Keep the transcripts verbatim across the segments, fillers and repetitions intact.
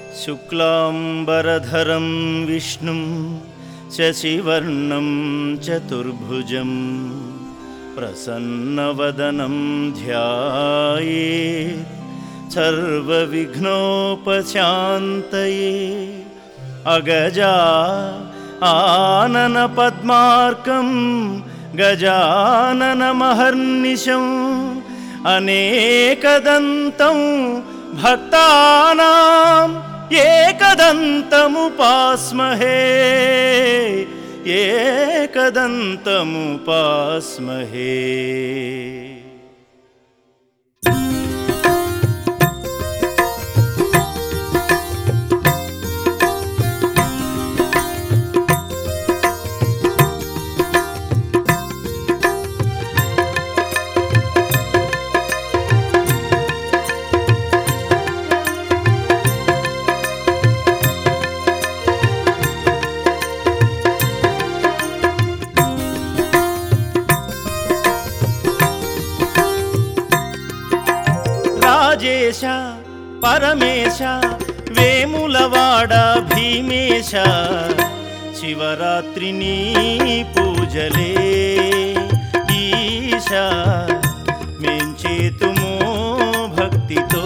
శుక్లాంబరధరం విష్ణుం శశివర్ణం చతుర్భుజం ప్రసన్నవదనం ధ్యాయేత్ సర్వవిఘ్నోపశాంతయే. అగజా ఆనన పద్మార్కం గజాననమహర్నిశం అనేకదంతం భక్తానాం ఏకదంతముపాస్మహే ఏకదంతముపాస్మహే. రాజేశ పరమేశ వేములవాడ భీమేశ శివరాత్రి నీ పూజలే ఈశ మేం చేతుమో భక్తితో.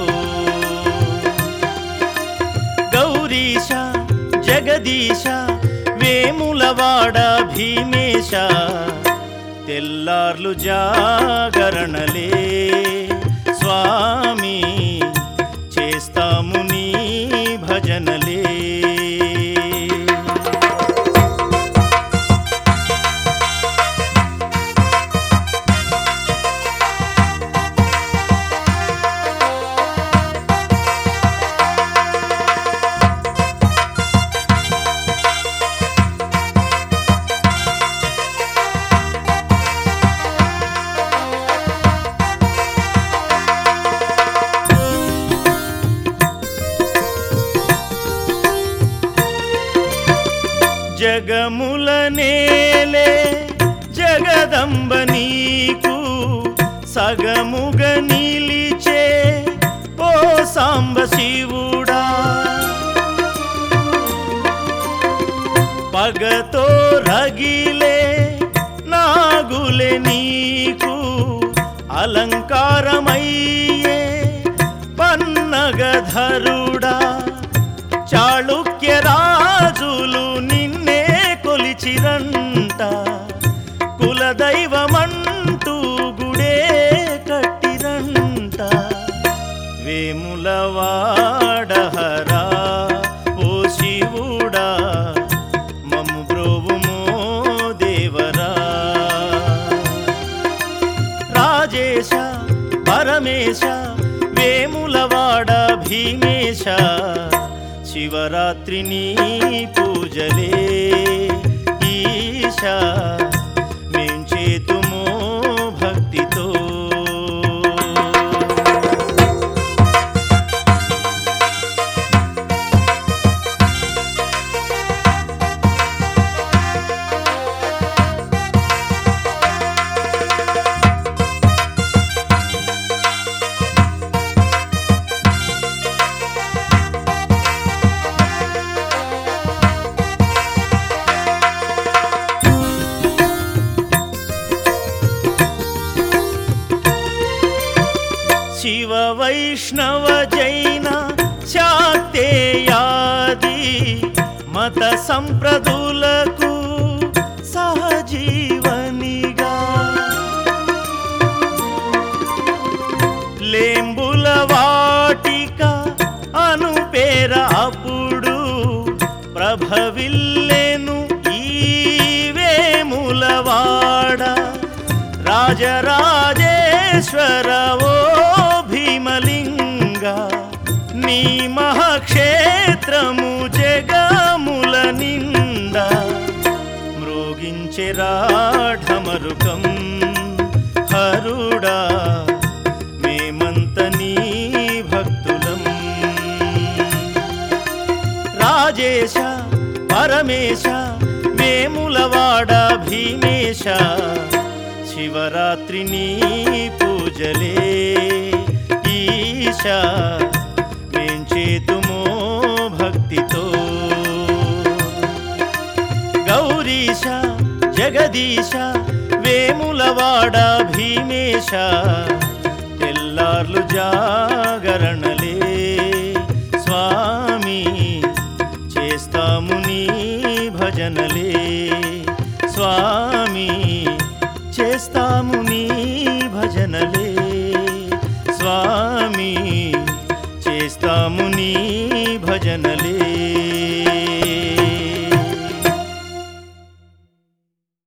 గౌరీశ జగదీశ వేములవాడ భీమేశ తెల్లార్లు జాగరణలే స్వామి చేస్తాము నీ భజనలే. జగముల నేలే జగదంబ నీకు సగముగ నిలిచే ఓ సాంబ శివుడా. పగతో రగిలే నాగులే నీకు అలంకారమయ్యే పన్నగధరుడా. చాళుక్య రాజులు నిన్నే కొలిచిరంట కులదైవమంటూ గుడే కట్టిరంట. వేములవాడహరా ఓ శివుడా మమ్ము బ్రోవుమో దేవరా. రాజేశ పరమేశ వేములవాడ భీమేశ శివరాత్రి నీ పూజలే ఈశ మేం చేతుమో భక్తితో. శివ వైష్ణవ జైన శాక్తేయాది మత సంప్రదులకు సహజీవనిగా లేంబుల వాటిక అను పేర అప్పుడు ప్రభవిల్లెను ఈ వేములవాడ. రాజరాజేశ్వర ఓ భీమలింగ నీ మహాక్షేత్రము జగముల నిండా. మ్రోగించెరాఢమరుకం హరుడా మేమంత నీ భక్తులం. రాజేశ పరమేశ వేములవాడ భీమేశ శివరాత్రి నీ పూజలే ఈశ మేం చేతుమో జగదీశ వేములవాడ భీమేశ తెల్లార్లు జాగరణలే స్వామి చేస్తాము నీ భజనలే స్వామి చేస్తాము నీ భజనలే స్వామి చేస్తాము నీ భజనలే